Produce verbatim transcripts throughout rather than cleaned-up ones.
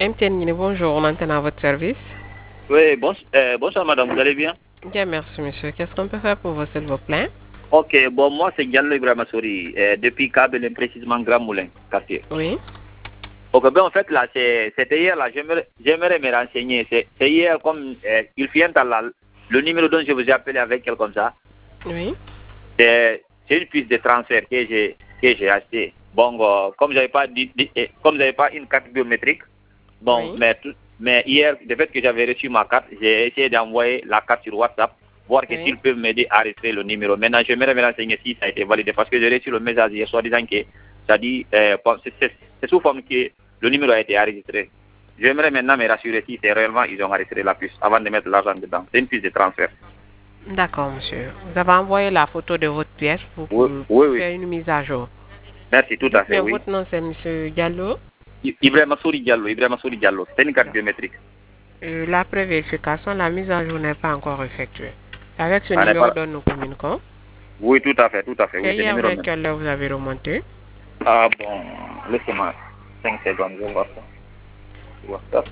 M T N Guinée, bonjour, on entend à votre service. Oui, bon, euh, bonsoir madame, vous allez bien? Bien, merci monsieur. Qu'est-ce qu'on peut faire pour vous, s'il vous plaît? Ok, bon, moi c'est Diallo Ibrahima Souri, euh, depuis Kabel, précisément Grand Moulin, quartier. Oui. Ok, ben en fait là, c'était hier là, j'aimerais j'aimerais me renseigner. C'est hier comme euh, il vient à la, le numéro dont je vous ai appelé avec elle comme ça. Oui. C'est une puce de transfert que j'ai que j'ai acheté. Bon, euh, comme j'avais pas dit, dit, eh, comme j'avais pas une carte biométrique, bon, Oui. mais tout, mais hier, le fait que j'avais reçu ma carte, j'ai essayé d'envoyer la carte sur WhatsApp, voir que Oui. s'ils peuvent m'aider à arrêter le numéro. Maintenant, je me renseigner si ça a été validé parce que j'ai reçu le message hier soir disant que ça dit, euh, c'est sous forme que le numéro a été enregistré. J'aimerais maintenant me rassurer si c'est réellement ils ont enregistré la puce avant de mettre l'argent dedans. C'est une puce de transfert. D'accord, monsieur. Vous avez envoyé la photo de votre pièce pour, pour Oui, oui, oui. faire une mise à jour. Merci, tout à fait, Dites-moi, oui. votre nom, c'est monsieur Diallo. Ibrahima Souri Diallo, Ibrahima Souri Diallo. C'est une carte biométrique. Euh, la prévérification, la mise à jour n'est pas encore effectuée. Avec ce Ah, numéro pas... dont nous communiquons. Oui, tout à fait, tout à fait. Oui, C'est c'est hier numéro vers même. quelle heure vous avez remonté? Ah bon, laissez-moi cinq secondes, je vais voir ça. WhatsApp.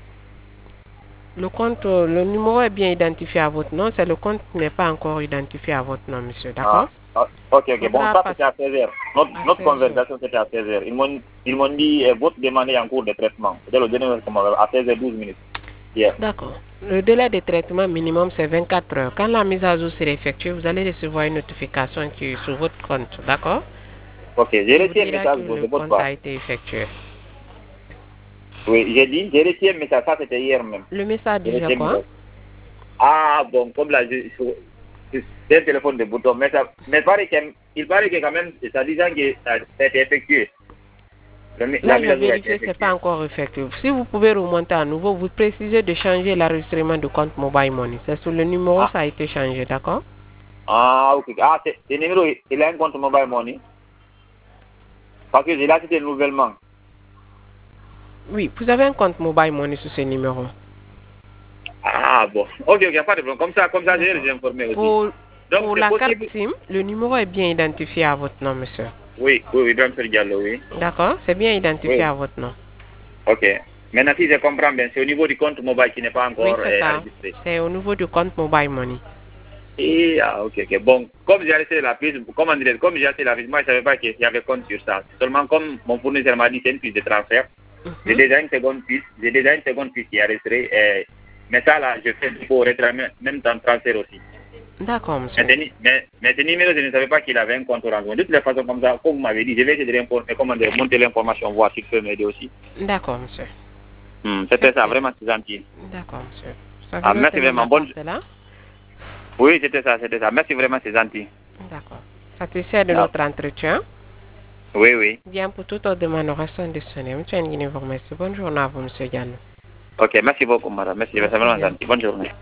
Le compte, euh, le numéro est bien identifié à votre nom, c'est le compte qui n'est pas encore identifié à votre nom, monsieur, d'accord? Ah, ah, ok, ok. Bon, Faudra ça passer c'était à seize heures. Notre, à notre seize heures. conversation c'était à seize heures. Ils m'ont ils m'ont dit euh, votre demande est en cours de traitement. C'était le dernier comment, à seize heures douze minutes. Hier. D'accord. Le délai de traitement minimum, c'est vingt-quatre heures. Quand la mise à jour sera effectuée, vous allez recevoir une notification qui est sur votre compte, d'accord? Ok, j'ai Qui vous reçu un dira que message de le votre compte part. a été effectué. Oui, j'ai dit, j'ai reçu un message, ça c'était hier même. Le message J'ai disait reçu un quoi? message. Ah bon, comme là, je, je, c'est un téléphone de bouton, mais, ça, mais il paraît que, il paraît que quand même, ça disant que ça, ça a été effectué. Le, la Là, mise j'ai à jour a été vérifié, c'est pas effectuée. encore effectué. Si vous pouvez remonter à nouveau, vous précisez de changer l'enregistrement de compte Mobile Money. C'est sur le numéro, Ah, ça a été changé, d'accord? ah ok. Ah, c'est le numéro, il a un compte mobile money. Parce que j'ai là, c'était nouvellement. Oui, vous avez un compte Mobile Money sur ce numéro. Ah bon. Ok, ok, pas de problème. Comme ça, comme ça, je vais D'accord. les informer aussi. Pour, Donc, pour c'est la carte possible? SIM, le numéro est bien identifié à votre nom, monsieur. Oui, oui, oui, Ibrahim Diallo, oui. D'accord? C'est bien identifié Oui. à votre nom. Ok. Maintenant, si je comprends bien, c'est au niveau du compte mobile qui n'est pas Oui, encore c'est euh, ça. enregistré. C'est au niveau du compte Mobile Money. Et, ah, ok, ok. Bon, comme j'ai arrêté la piste, comment dire, comme j'ai arrêté la piste, moi, je ne savais pas qu'il y avait compte sur ça. Seulement, comme mon fournisseur m'a dit, c'est une piste de transfert, j'ai Mhm. déjà une seconde piste, j'ai déjà une seconde piste qui est enregistrée. Euh, mais ça, là, je fais pour réclamer, même dans le transfert aussi. D'accord, monsieur. Mais, mais, mais ce numéro, je ne savais pas qu'il avait un compte orange. De toutes les façons, comme ça, comme vous m'avez dit, je vais essayer de l'informer, comment dire, monter l'information, voir s'il peut m'aider aussi. D'accord, monsieur. Hmm, C'était ça, C'était- vraiment, c'est gentil. D'accord, monsieur. Vous avez Ah, noté merci mon vraiment. appel, Bonne... c'est là? Oui, c'était ça, c'était ça. Merci vraiment, c'est gentil. D'accord. Satisfait de Ah, notre entretien. oui, oui. Bien, pour toute autre demande, nous restons disponibles. Monsieur Nguyen vous remercie. Bonne journée à vous, monsieur Diallo. Ok, merci beaucoup, madame. Merci, c'est Merci vraiment bien. gentil. Bonne journée.